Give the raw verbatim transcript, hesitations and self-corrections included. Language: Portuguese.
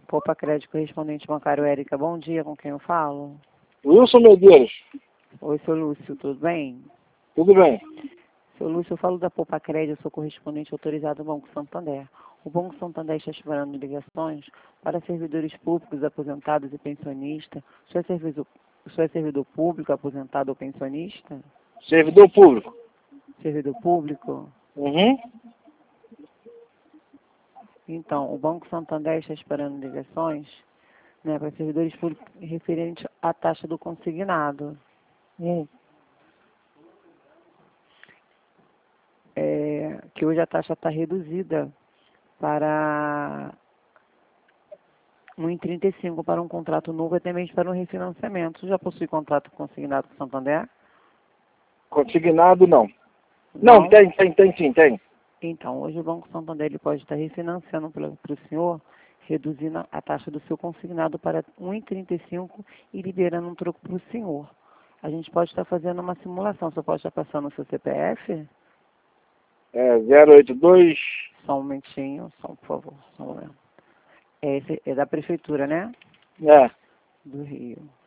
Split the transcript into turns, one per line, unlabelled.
Poupa Crédito Correspondente Bancário Érica, bom dia, com quem eu falo?
Wilson Medeiros.
Oi, seu Lúcio, tudo bem?
Tudo bem.
Seu Lúcio, eu falo da Poupa Crédito, eu sou correspondente autorizado do Banco Santander. O Banco Santander está esperando ligações para servidores públicos, aposentados e pensionistas. O senhor é servidor, o senhor é servidor público, aposentado ou pensionista?
Servidor público.
Servidor público?
Uhum.
Então, o Banco Santander está esperando ligações, né, para servidores públicos referentes à taxa do consignado.
Hum.
É, que hoje a taxa está reduzida para um vírgula trinta e cinco para um contrato novo, até mesmo para um refinanciamento. Você já possui contrato consignado com o Santander?
Consignado, não.
Não?
Não, tem, tem, tem sim, tem.
Então, hoje o Banco Santander ele pode estar refinanciando para o senhor, reduzindo a taxa do seu consignado para um vírgula trinta e cinco e liberando um troco para o senhor. A gente pode estar fazendo uma simulação. Você pode estar passando o seu C P F?
É zero oito dois.
Só um momentinho, só por favor. Só um momento. É, esse é da prefeitura, né?
É.
Do Rio.